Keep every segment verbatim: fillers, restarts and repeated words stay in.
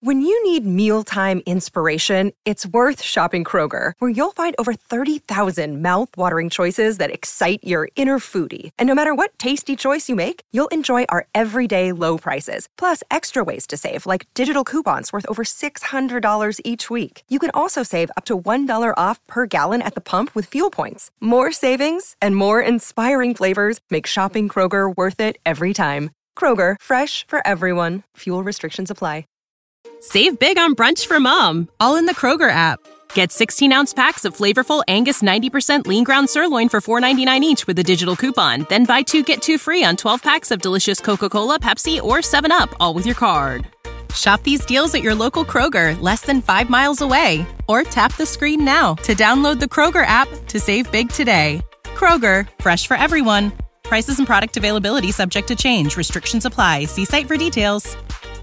When you need mealtime inspiration, it's worth shopping Kroger, where you'll find over thirty thousand mouth-watering choices that excite your inner foodie. And no matter what tasty choice you make, you'll enjoy our everyday low prices, plus extra ways to save, like digital coupons worth over six hundred dollars each week. You can also save up to one dollar off per gallon at the pump with fuel points. More savings and more inspiring flavors make shopping Kroger worth it every time. Kroger, fresh for everyone. Fuel restrictions apply. Save big on brunch for mom, all in the Kroger app. Get sixteen-ounce packs of flavorful Angus ninety percent lean ground sirloin for four ninety-nine each with a digital coupon. Then buy two, get two free on twelve packs of delicious Coca-Cola, Pepsi, or seven up, all with your card. Shop these deals at your local Kroger, less than five miles away. Or tap the screen now to download the Kroger app to save big today. Kroger, fresh for everyone. Prices and product availability subject to change. Restrictions apply. See site for details.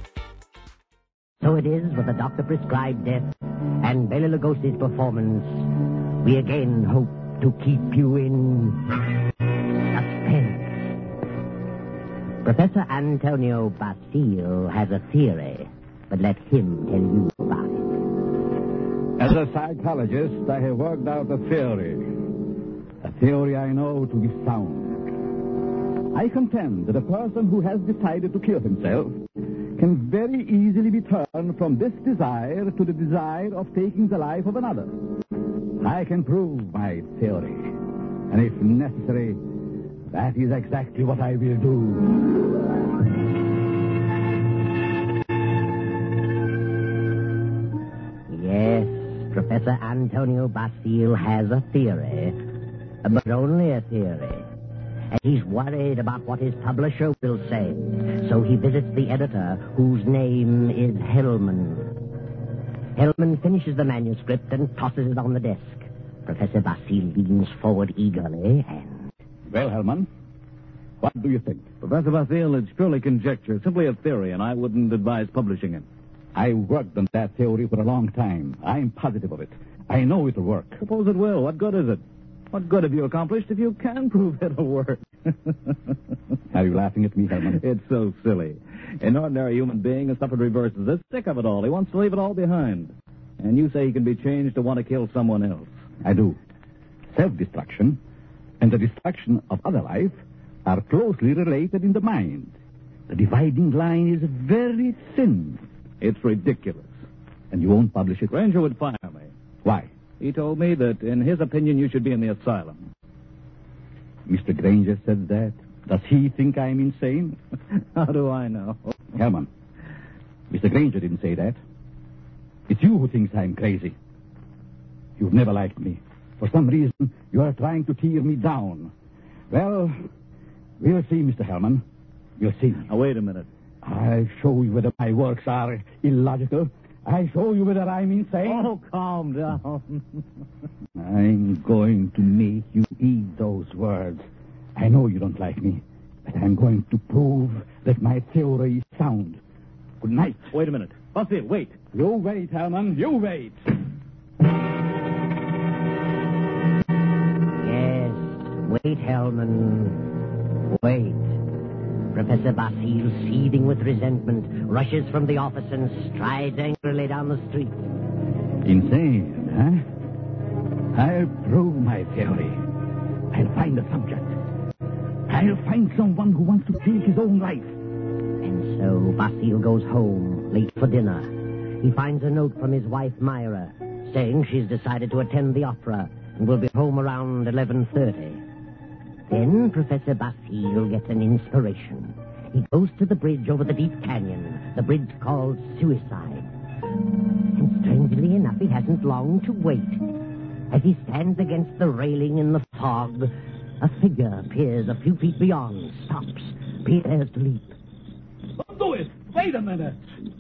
So it is with the doctor-prescribed death and Bela Lugosi's performance, we again hope to keep you in suspense. Professor Antonio Bastille has a theory, but let him tell you about it. As a psychologist, I have worked out a theory. A theory I know to be sound. I contend that a person who has decided to kill himself can very easily be turned from this desire to the desire of taking the life of another. I can prove my theory. And if necessary, that is exactly what I will do. Yes, Professor Antonio Bastille has a theory, but only a theory. And he's worried about what his publisher will say. So he visits the editor, whose name is Hellman. Hellman finishes the manuscript and tosses it on the desk. Professor Bastille leans forward eagerly and... Well, Hellman, what do you think? Professor Bastille, it's purely conjecture, simply a theory, and I wouldn't advise publishing it. I worked on that theory for a long time. I'm positive of it. I know it'll work. Suppose it will. What good is it? What good have you accomplished if you can prove it'll work? Are you laughing at me, Hellman? It's so silly. An ordinary human being has suffered reverses. Is sick of it all. He wants to leave it all behind. And you say he can be changed to want to kill someone else. I do. Self-destruction and the destruction of other life are closely related in the mind. The dividing line is very thin. It's ridiculous. And you won't publish it? Granger would fire me. Why? He told me that, in his opinion, you should be in the asylum. Mister Granger said that. Does he think I'm insane? How do I know? Hellman, Mister Granger didn't say that. It's you who thinks I'm crazy. You've never liked me. For some reason, you are trying to tear me down. Well, we'll see, Mister Hellman. We'll see. Now, wait a minute. I'll show you whether my works are illogical. I'll show you whether I'm insane. Oh, calm down. I'm going to make you eat those words. I know you don't like me, but I'm going to prove that my theory is sound. Good night. Wait a minute. Bastille, wait. You wait, Hellman. You wait. Yes, wait, Hellman. Wait. Professor Bastille, seething with resentment, rushes from the office and strides angrily down the street. Insane, huh? I'll prove my theory. I'll find a subject. I'll find someone who wants to take his own life. And so Bastille goes home, late for dinner. He finds a note from his wife, Myra, saying she's decided to attend the opera and will be home around eleven thirty. Then Professor Bastille gets an inspiration. He goes to the bridge over the deep canyon, the bridge called Suicide. And strangely enough, he hasn't long to wait. As he stands against the railing in the fog, a figure appears a few feet beyond, stops, prepares to leap. Don't do it! Wait a minute!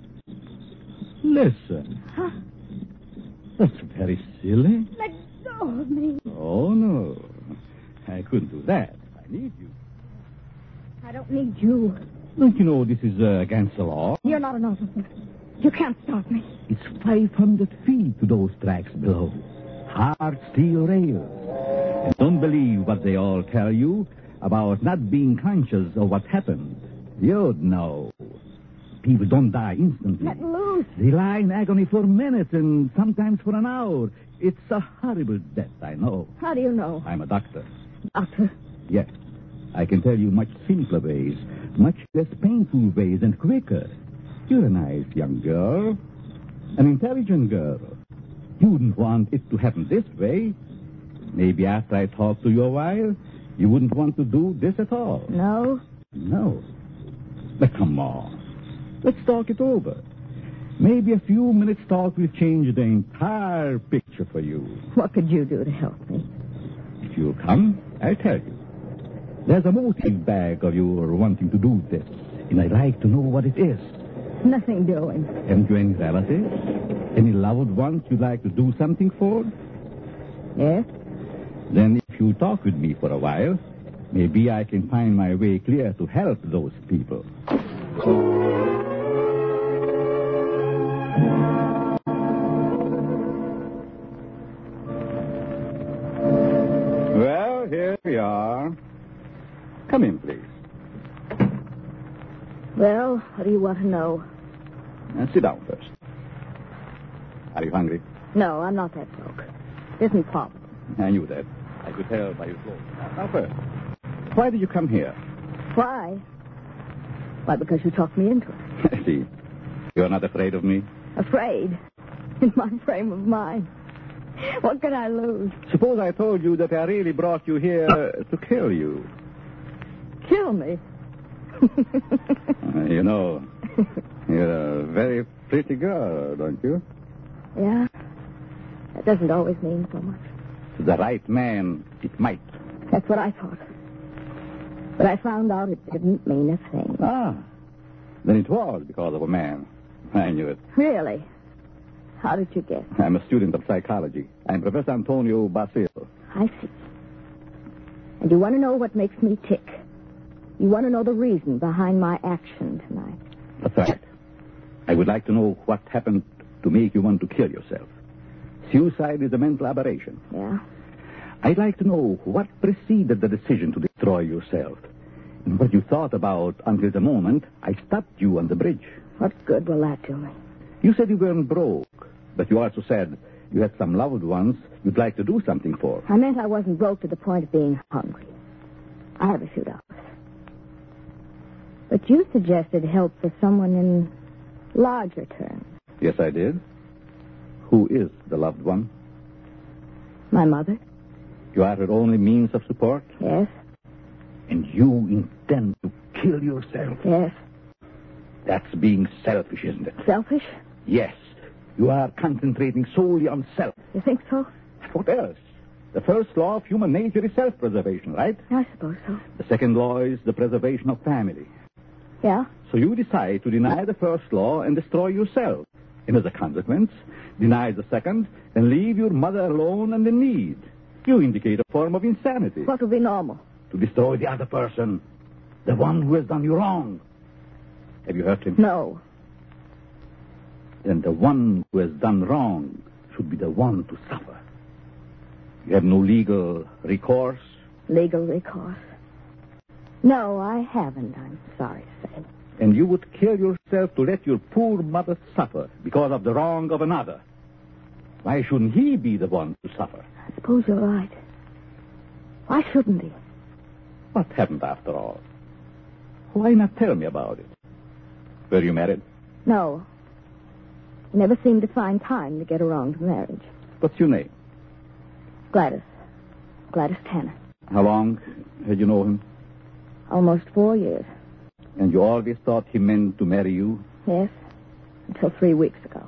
Listen. Huh? That's very silly. Let go of me. Oh, no. I couldn't do that. I need you. I don't need you. Don't you know this is uh, against the law? You're not an officer. You can't stop me. It's five hundred feet to those tracks below. Hard steel rails. And don't believe what they all tell you about not being conscious of what happened. You'd know. people don't die instantly. Let loose. They lie in agony for minutes and sometimes for an hour. It's a horrible death, I know. How do you know? I'm a doctor. Doctor? Yes. I can tell you much simpler ways, much less painful ways and quicker. You're a nice young girl, an intelligent girl. You wouldn't want it to happen this way. Maybe after I talk to you a while, you wouldn't want to do this at all. No. No. But come on. Let's talk it over. Maybe a few minutes talk will change the entire picture for you. What could you do to help me? If you'll come, I'll tell you. There's a motive back of your wanting to do this, and I'd like to know what it is. Nothing doing. Haven't you any relatives? Any loved ones you'd like to do something for? Yes? Then if you talk with me for a while, maybe I can find my way clear to help those people. Well, here we are. Come in, please. Well, what do you want to know? And sit down first. Are you hungry? No, I'm not that broke. It isn't Pop. I knew that. I could tell by your clothes. Now, first, why did you come here? Why? Why, because you talked me into it. I see. You're not afraid of me? Afraid? In my frame of mind. What could I lose? Suppose I told you that I really brought you here to kill you. Kill me? Uh, you know, you're a very pretty girl, don't you? Yeah? That doesn't always mean so much. To the right man, it might. That's what I thought. But I found out it didn't mean a thing. Ah, then it was because of a man. I knew it. Really? How did you guess? I'm a student of psychology. I'm Professor Antonio Basil. I see. And you want to know what makes me tick? You want to know the reason behind my action tonight? That's right. I would like to know what happened to make you want to kill yourself. Suicide is a mental aberration. Yeah? I'd like to know what preceded the decision to destroy yourself. And what you thought about until the moment I stopped you on the bridge. What good will that do me? You said you weren't broke, but you also said you had some loved ones you'd like to do something for. I meant I wasn't broke to the point of being hungry. I have a few dollars. But you suggested help for someone in larger terms. Yes, I did. Who is the loved one? My mother? You are her only means of support? Yes. And you intend to kill yourself? Yes. That's being selfish, isn't it? Selfish? Yes. You are concentrating solely on self. You think so? What else? The first law of human nature is self-preservation, right? I suppose so. The second law is the preservation of family. Yeah? So you decide to deny the first law and destroy yourself. And as a consequence, deny the second and leave your mother alone and in need. You indicate a form of insanity. What would be normal? To destroy the other person. The one who has done you wrong. Have you hurt him? No. Then the one who has done wrong should be the one to suffer. You have no legal recourse? Legal recourse? No, I haven't, I'm sorry to say. And you would kill yourself to let your poor mother suffer because of the wrong of another. Why shouldn't he be the one to suffer? I suppose you're right. Why shouldn't he? What happened after all? Why not tell me about it? Were you married? No. I never seemed to find time to get around to marriage. What's your name? Gladys. Gladys Tanner. How long had you known him? Almost four years. And you always thought he meant to marry you? Yes. Until three weeks ago.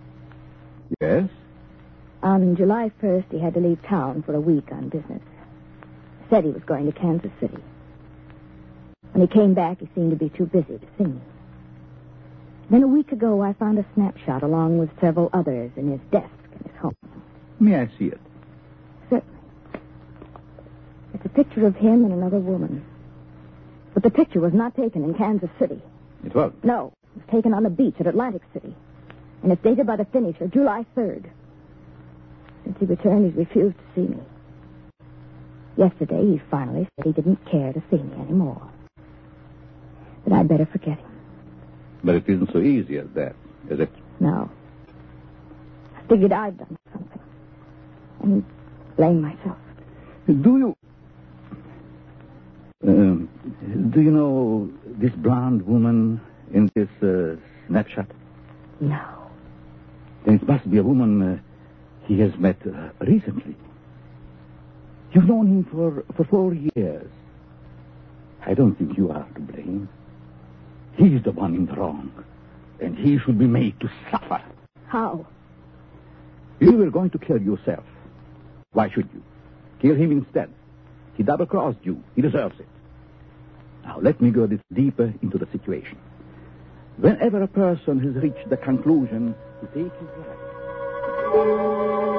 Yes? On July first, he had to leave town for a week on business. Said he was going to Kansas City. When he came back, he seemed to be too busy to see me. Then a week ago, I found a snapshot along with several others in his desk in his home. May I see it? Certainly. It's a picture of him and another woman. But the picture was not taken in Kansas City. It was? No. It was taken on the beach at Atlantic City. And it's dated by the finisher, July third. Since he returned, he's refused to see me. Yesterday, he finally said he didn't care to see me anymore. That I'd better forget him. But it isn't so easy as that, is it? No. I figured I'd done something. And blame myself. Do you... Um, do you know this blonde woman in this uh, snapshot? No. Then it must be a woman uh, he has met uh, recently. You've known him for, for four years. I don't think you are to blame. He's the one in the wrong. And he should be made to suffer. How? You were going to kill yourself. Why should you? Kill him instead. He double-crossed you. He deserves it. Now, let me go this deeper into the situation. Whenever a person has reached the conclusion to take his life...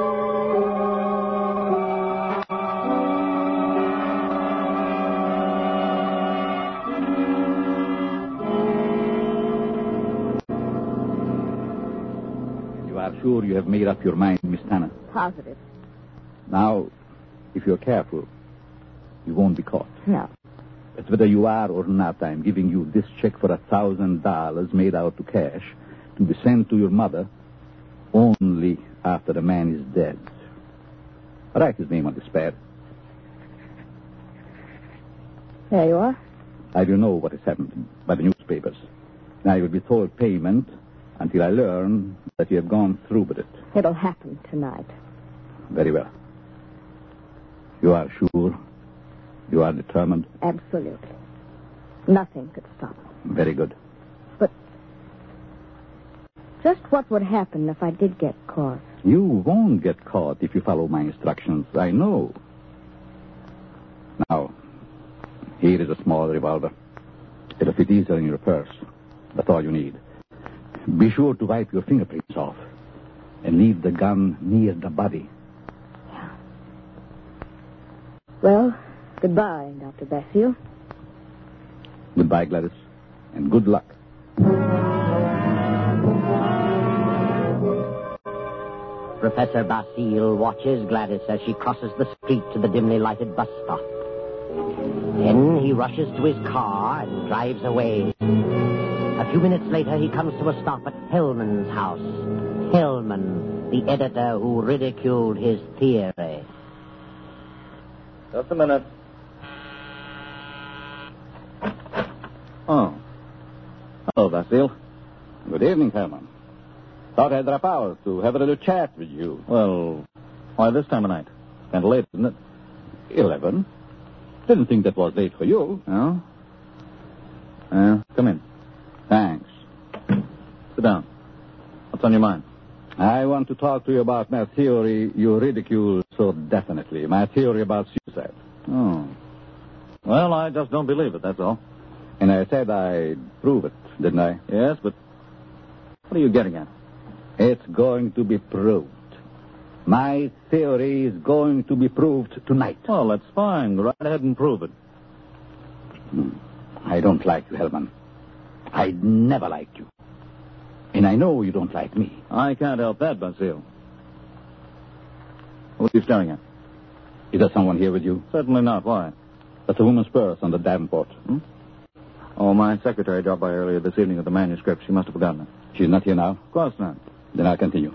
Sure you have made up your mind, Miss Tanner? Positive. Now, if you're careful, you won't be caught. No. But whether you are or not, I'm giving you this check for a thousand dollars made out to cash to be sent to your mother only after the man is dead. Write his name on this pad. There you are. I will know what has happened by the newspapers. Now you will be told payment until I learn that you have gone through with it. It'll happen tonight. Very well. You are sure? You are determined? Absolutely. Nothing could stop me. Very good. But just what would happen if I did get caught? You won't get caught if you follow my instructions. I know. Now, here is a small revolver. It'll fit easily in your purse. That's all you need. Be sure to wipe your fingerprints off and leave the gun near the body. Yeah. Well, goodbye, Doctor Basile. Goodbye, Gladys, and good luck. Professor Basile watches Gladys as she crosses the street to the dimly lighted bus stop. Then he rushes to his car and drives away. A few minutes later, he comes to a stop at Hellman's house. Hellman, the editor who ridiculed his theory. Just a minute. Oh. Hello, Basile. Good evening, Hellman. Thought I'd drop out to have a little chat with you. Well, why this time of night? Kind of late, isn't it? Eleven. Didn't think that was late for you. No? Yeah, come in. Thanks. Sit down. What's on your mind? I want to talk to you about my theory you ridicule so definitely. My theory about suicide. Oh. Well, I just don't believe it, that's all. And I said I'd prove it, didn't I? Yes, but what are you getting at? It's going to be proved. My theory is going to be proved tonight. Well, that's fine. Go right ahead and prove it. Hmm. I don't like you, Hellman. I never liked you. And I know you don't like me. I can't help that, Basile. What are you staring at? Is there someone here with you? Certainly not. Why? That's a woman's purse on the Davenport. Hmm? Oh, my secretary dropped by earlier this evening with the manuscript. She must have forgotten it. She's not here now? Of course not. Then I'll continue.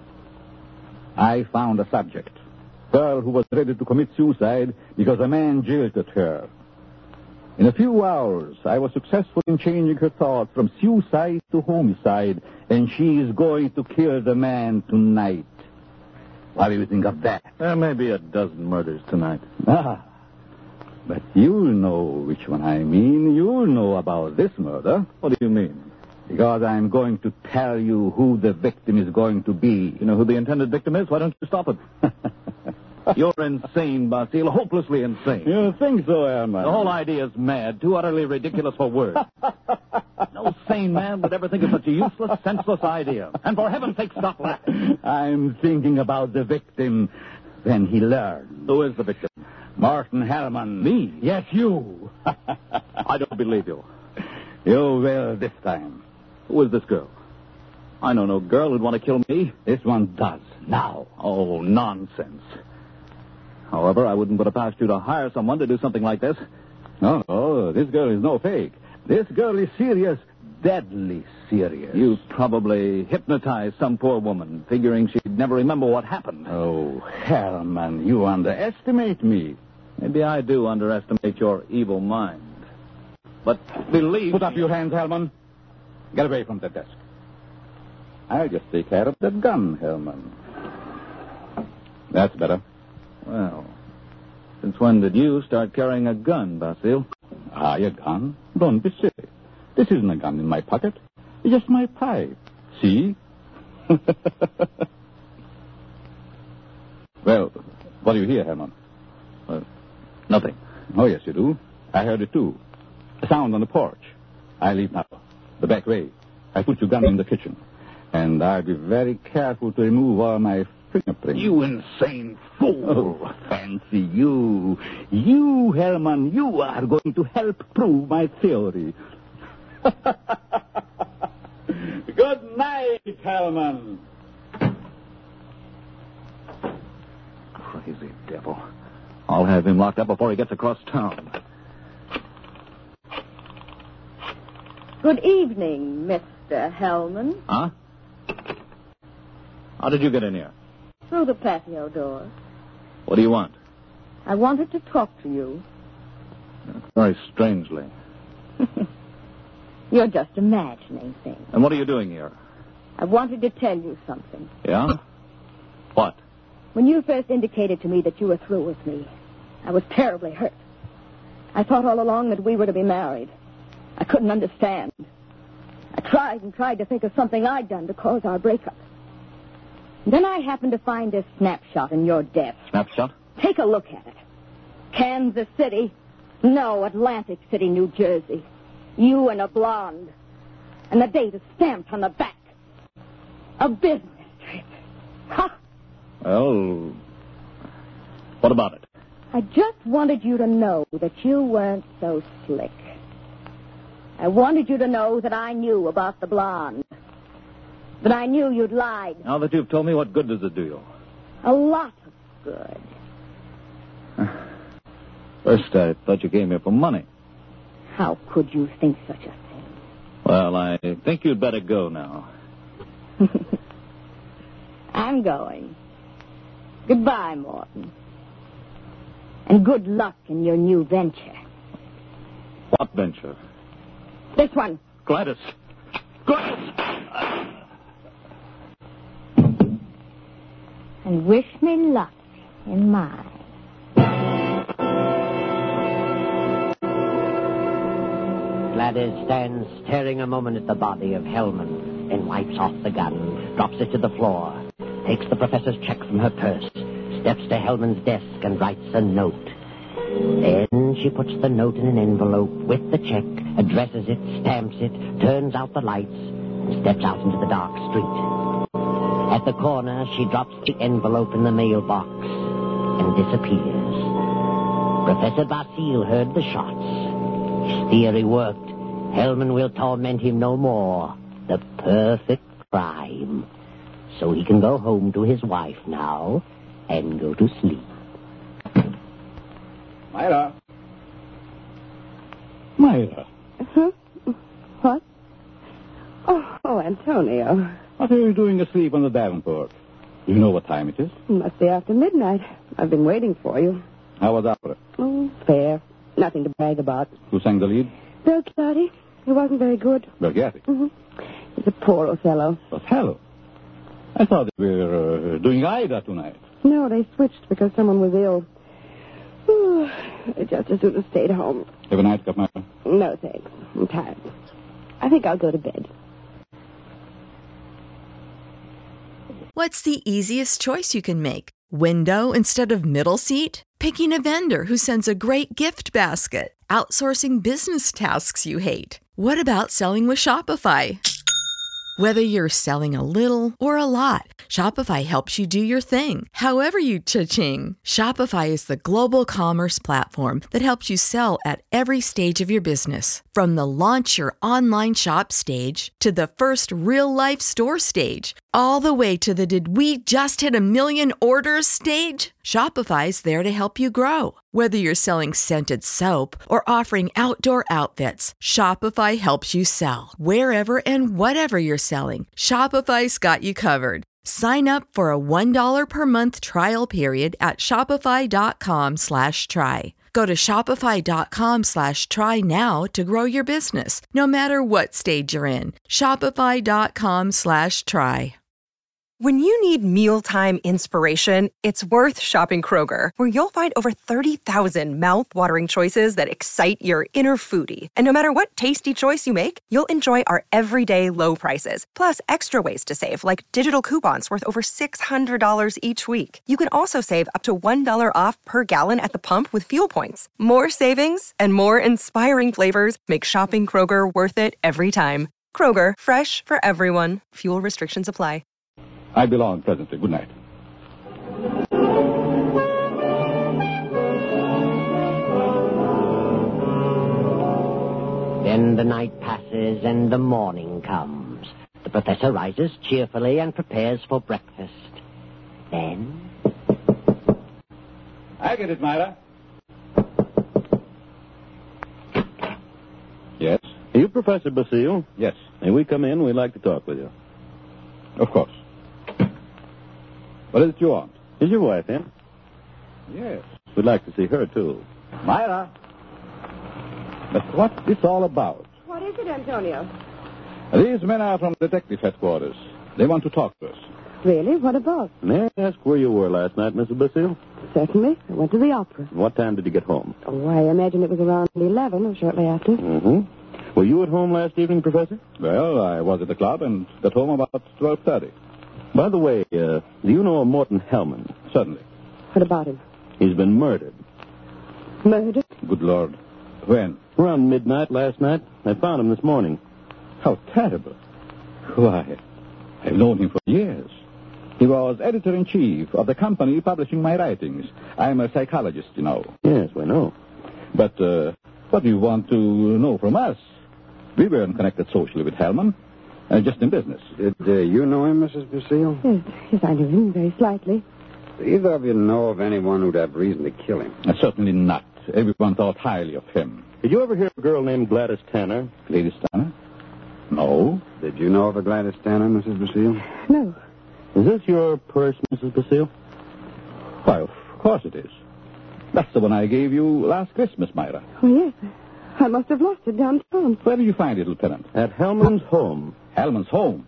I found a subject. Girl who was ready to commit suicide because a man jilted her. In a few hours, I was successful in changing her thoughts from suicide to homicide, and she is going to kill the man tonight. What do you think of that? There may be a dozen murders tonight. Ah, but you'll know which one I mean. You'll know about this murder. What do you mean? Because I'm going to tell you who the victim is going to be. You know who the intended victim is? Why don't you stop it? You're insane, Basile. Hopelessly insane. You think so, Herman? The whole idea is mad. Too utterly ridiculous for words. No sane man would ever think of such a useless, senseless idea. And for heaven's sake, stop laughing. I'm thinking about the victim. Then he learned. Who is the victim? Martin Hellman. Me? Yes, you. I don't believe you. You will this time. Who is this girl? I know no girl who'd want to kill me. This one does. Now. Oh, nonsense. However, I wouldn't put it past you to hire someone to do something like this. No, no, this girl is no fake. This girl is serious, deadly serious. You probably hypnotized some poor woman, figuring she'd never remember what happened. Oh, Herman, you underestimate me. Maybe I do underestimate your evil mind. But believe Put up me... your hands, Herman. Get away from the desk. I'll just take care of that gun, Herman. That's better. Well, since when did you start carrying a gun, Basile? Ah, a gun? Don't be silly. This isn't a gun in my pocket. It's just my pipe. See? Well, what do you hear, Herman? Well, nothing. Oh, yes, you do. I heard it, too. A sound on the porch. I leave now. The back way. I put your gun in the kitchen. And I'll be very careful to remove all my fingerprints. You insane fool. Oh, fancy you. You, Herman, you are going to help prove my theory. Good night, Herman. Crazy devil. I'll have him locked up before he gets across town. Good evening, Mister Hellman. Huh? How did you get in here? Through the patio door. What do you want? I wanted to talk to you. Very strangely. You're just imagining things. And what are you doing here? I wanted to tell you something. Yeah? What? When you first indicated to me that you were through with me, I was terribly hurt. I thought all along that we were to be married. I couldn't understand. I tried and tried to think of something I'd done to cause our breakup. And then I happened to find this snapshot in your desk. Snapshot? Take a look at it. Kansas City. No, Atlantic City, New Jersey. You and a blonde. And the date is stamped on the back. A business trip. Ha! Well, what about it? I just wanted you to know that you weren't so slick. I wanted you to know that I knew about the blonde. That I knew you'd lied. Now that you've told me, what good does it do you? A lot of good. First, I thought you came here for money. How could you think such a thing? Well, I think you'd better go now. I'm going. Goodbye, Morton. And good luck in your new venture. What venture? This one. Gladys. Gladys! And wish me luck in mine. Gladys stands staring a moment at the body of Hellman, then wipes off the gun, drops it to the floor, takes the professor's check from her purse, steps to Hellman's desk and writes a note. Then she puts the note in an envelope with the check, addresses it, stamps it, turns out the lights, and steps out into the dark street. At the corner, she drops the envelope in the mailbox and disappears. Professor Basile heard the shots. His theory worked. Hellman will torment him no more. The perfect crime. So he can go home to his wife now and go to sleep. Myra. Myra. Huh? What? Oh, oh, Antonio. What are you doing asleep on the Davenport? You know what time it is? It must be after midnight. I've been waiting for you. How was opera? Oh, fair. Nothing to brag about. Who sang the lead? Belchiati. It wasn't very good. Belchiati. Mm-hmm. He's a poor Othello. Othello? I thought we were uh, doing Ida tonight. No, they switched because someone was ill. Ooh, I just as soon have stayed home. Have a nice cup, Myra? No, thanks. I'm tired. I think I'll go to bed. What's the easiest choice you can make? Window instead of middle seat? Picking a vendor who sends a great gift basket? Outsourcing business tasks you hate? What about selling with Shopify? Whether you're selling a little or a lot, Shopify helps you do your thing, however you cha-ching. Shopify is the global commerce platform that helps you sell at every stage of your business. From the launch your online shop stage to the first real-life store stage, all the way to the did we just hit a million orders stage. Shopify's there to help you grow. Whether you're selling scented soap or offering outdoor outfits, Shopify helps you sell. Wherever and whatever you're selling, Shopify's got you covered. Sign up for a one dollar per month trial period at shopify.com slash try. Go to shopify.com slash try now to grow your business, no matter what stage you're in. Shopify.com slash try. When you need mealtime inspiration, it's worth shopping Kroger, where you'll find over thirty thousand mouth-watering choices that excite your inner foodie. And no matter what tasty choice you make, you'll enjoy our everyday low prices, plus extra ways to save, like digital coupons worth over six hundred dollars each week. You can also save up to one dollar off per gallon at the pump with fuel points. More savings and more inspiring flavors make shopping Kroger worth it every time. Kroger, fresh for everyone. Fuel restrictions apply. I belong presently. Good night. Then the night passes and the morning comes. The professor rises cheerfully and prepares for breakfast. Then... I get it, Myra. Yes? Are you Professor Basile? Yes. May we come in? We'd like to talk with you. Of course. What is it you want? Is your wife in? Yes. We'd like to see her, too. Myra! But what's this all about? What is it, Antonio? These men are from detective headquarters. They want to talk to us. Really? What about? May I ask where you were last night, Missus Basile? Certainly. I went to the opera. What time did you get home? Oh, I imagine it was around eleven or shortly after. Mm-hmm. Were you at home last evening, Professor? Well, I was at the club and got home about twelve thirty. By the way, uh, do you know a Morton Hellman? Certainly. What about him? He's been murdered. Murdered? Good Lord. When? Around midnight last night. I found him this morning. How terrible. Why, I've known him for years. He was editor-in-chief of the company publishing my writings. I'm a psychologist, you know. Yes, we know. But uh, what do you want to know from us? We weren't connected socially with Hellman. Uh, just in business. Did uh, you know him, Missus Basile? Yes, yes, I knew him very slightly. Do either of you know of anyone who'd have reason to kill him? Uh, certainly not. Everyone thought highly of him. Did you ever hear of a girl named Gladys Tanner? Gladys Tanner? No. Did you know of a Gladys Tanner, Missus Basile? No. Is this your purse, Missus Basile? Why, of course it is. That's the one I gave you last Christmas, Myra. Oh, yes. I must have lost it downtown. Where did you find it, Lieutenant? At Hellman's home. Hellman's home?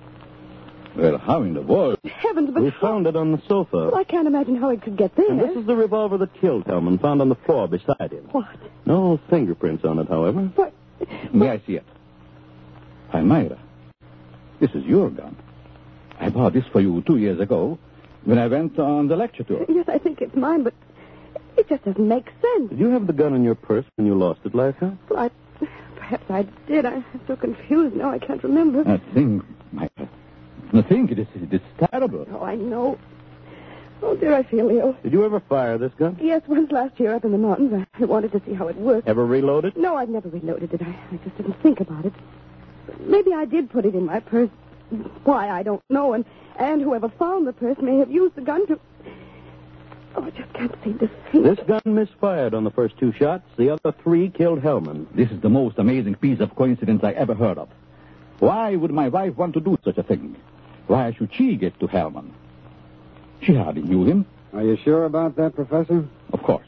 Well, how in the world? Heavens, but We how... found it on the sofa. Well, I can't imagine how it could get there. And this is the revolver that killed Hellman, found on the floor beside him. What? No fingerprints on it, however. What? May I see it? Why, Myra, this is your gun. I bought this for you two years ago when I went on the lecture tour. Yes, I think it's mine, but it just doesn't make sense. Did you have the gun in your purse when you lost it last night? Well, I... Perhaps I did. I'm so confused now I can't remember. I think, Myra, I think it is, it is terrible. Oh, I know. Oh, dear, I feel ill. Did you ever fire this gun? Yes, once last year up in the mountains. I wanted to see how it worked. Ever reload it? No, I've never reloaded it. I, I just didn't think about it. Maybe I did put it in my purse. Why, I don't know. And, and whoever found the purse may have used the gun to... Oh, I just can't seem to think. This gun misfired on the first two shots. The other three killed Hellman. This is the most amazing piece of coincidence I ever heard of. Why would my wife want to do such a thing? Why should she get to Hellman? She hardly knew him. Are you sure about that, Professor? Of course.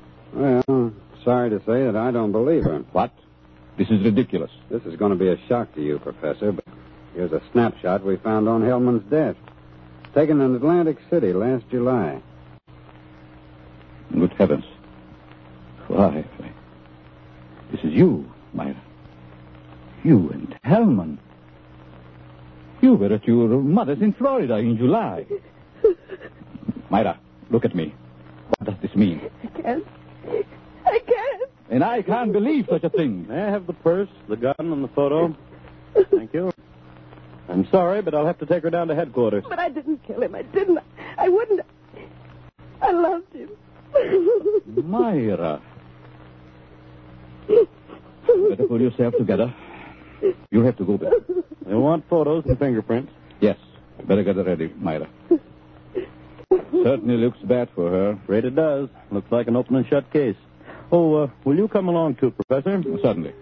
Well, sorry to say that I don't believe her. What? This is ridiculous. This is going to be a shock to you, Professor, but here's a snapshot we found on Hellman's desk. Taken in Atlantic City last July. Good heavens. Why, this is you, Myra. You and Hellman. You were at your mother's in Florida in July. Myra, look at me. What does this mean? I can't. I can't. And I can't believe such a thing. May I have the purse, the gun, and the photo? Thank you. I'm sorry, but I'll have to take her down to headquarters. But I didn't kill him. I didn't. I wouldn't. I loved him. Myra. Better pull yourself together. You'll have to go back. They want photos and fingerprints. Yes. Better get it ready, Myra. Certainly looks bad for her. Afraid it does. Looks like an open and shut case. Oh, uh, will you come along too, Professor? Certainly.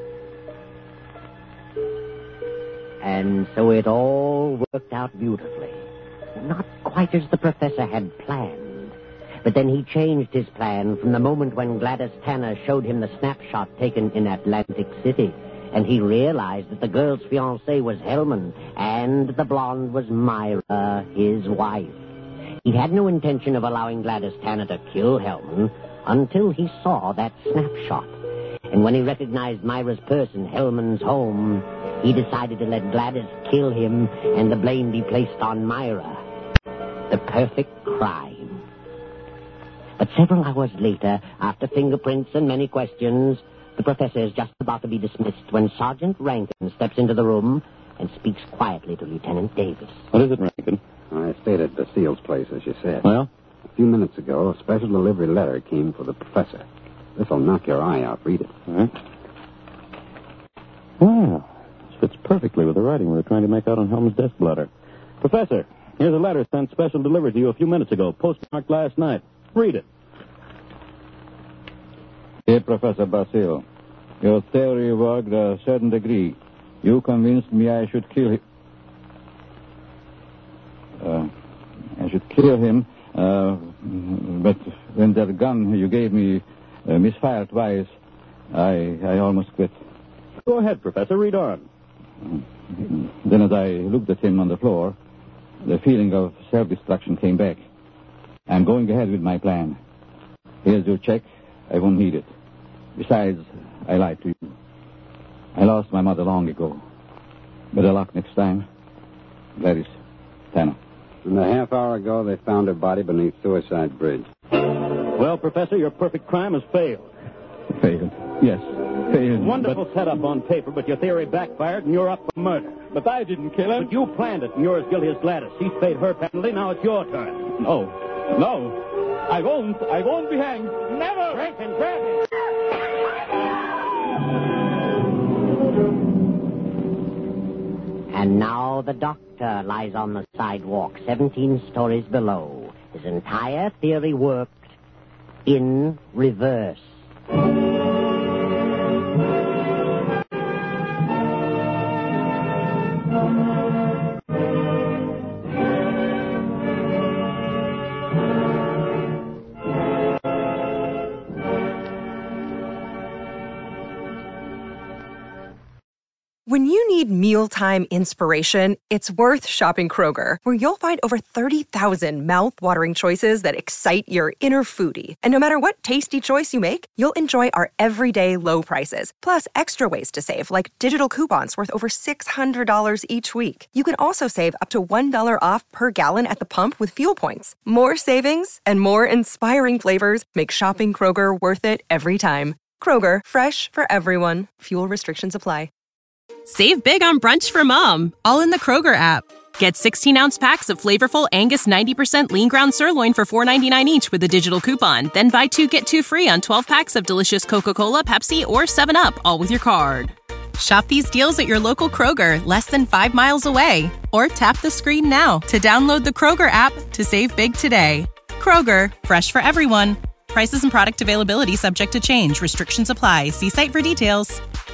And so it all worked out beautifully. Not quite as the professor had planned. But then he changed his plan from the moment when Gladys Tanner showed him the snapshot taken in Atlantic City. And he realized that the girl's fiancé was Hellman, and the blonde was Myra, his wife. He had no intention of allowing Gladys Tanner to kill Hellman until he saw that snapshot. And when he recognized Myra's purse in Hellman's home, he decided to let Gladys kill him and the blame be placed on Myra. The perfect crime. But several hours later, after fingerprints and many questions, the professor is just about to be dismissed when Sergeant Rankin steps into the room and speaks quietly to Lieutenant Davis. What is it, Rankin? I stayed at Basile's place, as you said. Well? A few minutes ago, a special delivery letter came for the professor. This'll knock your eye out. Read it. All right. Well, this fits perfectly with the writing we were trying to make out on Helm's desk blotter. Professor, here's a letter sent special delivery to you a few minutes ago, postmarked last night. Read it. Dear Professor Basile, your theory worked a certain degree. You convinced me I should kill him. Uh, I should kill him, uh, but when that gun you gave me uh, misfired twice, I I almost quit. Go ahead, Professor. Read on. Then as I looked at him on the floor, the feeling of self-destruction came back. I'm going ahead with my plan. Here's your check. I won't need it. Besides, I lied to you. I lost my mother long ago. Better luck next time. Gladys Tanner. And a half hour ago, they found her body beneath Suicide Bridge. Well, Professor, your perfect crime has failed. Failed. Yes, failed. Wonderful but... setup on paper, but your theory backfired and you're up for murder. But I didn't kill him. But you planned it, and you're as guilty as Gladys. She's paid her penalty. Now it's your turn. No. No. I won't. I won't be hanged. Never. Rankin, grab him. And now the doctor lies on the sidewalk, seventeen stories below. His entire theory worked in reverse. When you need mealtime inspiration, it's worth shopping Kroger, where you'll find over thirty thousand mouth-watering choices that excite your inner foodie. And no matter what tasty choice you make, you'll enjoy our everyday low prices, plus extra ways to save, like digital coupons worth over six hundred dollars each week. You can also save up to one dollar off per gallon at the pump with fuel points. More savings and more inspiring flavors make shopping Kroger worth it every time. Kroger, fresh for everyone. Fuel restrictions apply. Save big on brunch for mom, all in the Kroger app. Get sixteen-ounce packs of flavorful Angus ninety percent lean ground sirloin for four ninety-nine each with a digital coupon. Then buy two, get two free on twelve packs of delicious Coca-Cola, Pepsi, or seven up, all with your card. Shop these deals at your local Kroger, less than five miles away. Or tap the screen now to download the Kroger app to save big today. Kroger, fresh for everyone. Prices and product availability subject to change. Restrictions apply. See site for details.